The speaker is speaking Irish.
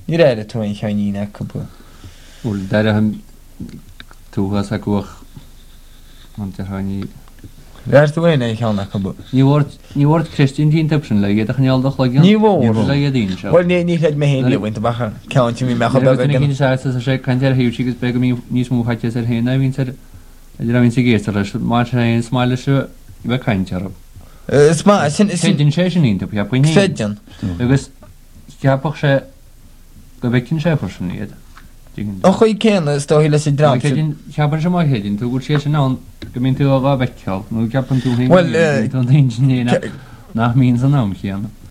Ní réide tú ein cheaníine cupú. Bhfuil deire an túchas a cuach an te haní. Réir tú é cheanna cupú. Níhhairt Christian dín tipsin le iad a chanealdach le Ní bhór. le dín se. Bhil ní leid mé héana bhaint bacha ceanti mí mecha sé cantear hiú sigus be níos mú chaite ar héna vín a vín sé géiste leis má sé smáile se bheith caiintearb. sin sé sin ínta pe puine féidir. agus ceapach sé go bhecinn sé sin iad. Ó chuí céanna stohí le sé dra. Ceapan sem mai hédinn tú gur sé sin ná go mín tú a bheitceall nó ceapan tú Well, nach mín san nám chéanana.